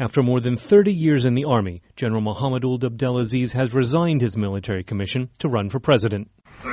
After more than 30 years in the army, General Mohammed Ould Abdelaziz has resigned his military commission to run for president.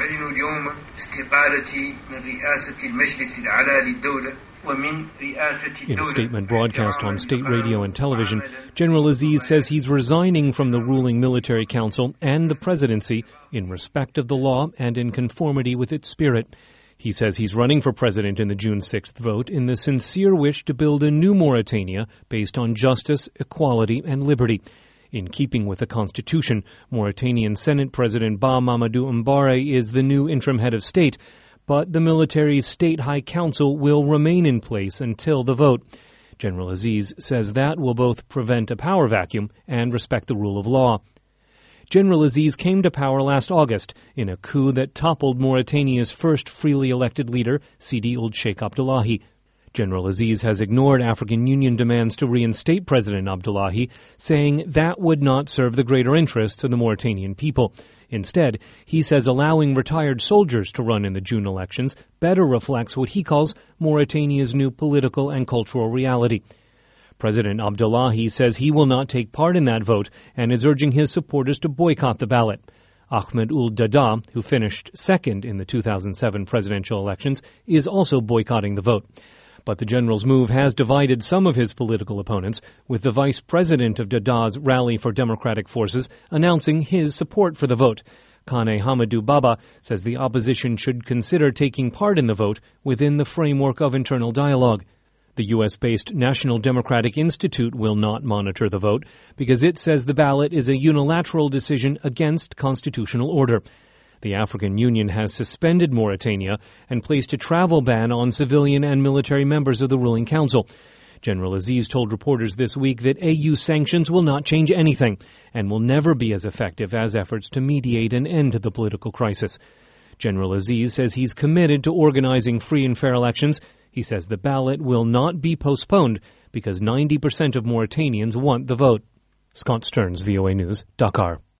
In a statement broadcast on state radio and television, General Aziz says he's resigning from the ruling military council and the presidency in respect of the law and in conformity with its spirit. He says he's running for president in the June 6th vote in the sincere wish to build a new Mauritania based on justice, equality, and liberty. In keeping with the constitution, Mauritanian Senate President Ba Mamadou Mbare is the new interim head of state, but the military's State High Council will remain in place until the vote. General Aziz says that will both prevent a power vacuum and respect the rule of law. General Aziz came to power last August in a coup that toppled Mauritania's first freely elected leader, Sidi Ould Sheikh Abdullahi. General Aziz has ignored African Union demands to reinstate President Abdullahi, saying that would not serve the greater interests of the Mauritanian people. Instead, he says allowing retired soldiers to run in the June elections better reflects what he calls Mauritania's new political and cultural reality. President Abdullahi says he will not take part in that vote and is urging his supporters to boycott the ballot. Ahmed Ould Dada, who finished second in the 2007 presidential elections, is also boycotting the vote. But the general's move has divided some of his political opponents, with the vice president of Dada's Rally for Democratic Forces announcing his support for the vote. Kane Hamadou Baba says the opposition should consider taking part in the vote within the framework of internal dialogue. The U.S.-based National Democratic Institute will not monitor the vote because it says the ballot is a unilateral decision against constitutional order. The African Union has suspended Mauritania and placed a travel ban on civilian and military members of the ruling council. General Aziz told reporters this week that AU sanctions will not change anything and will never be as effective as efforts to mediate an end to the political crisis. General Aziz says he's committed to organizing free and fair elections. He says the ballot will not be postponed because 90% of Mauritanians want the vote. Scott Stearns, VOA News, Dakar.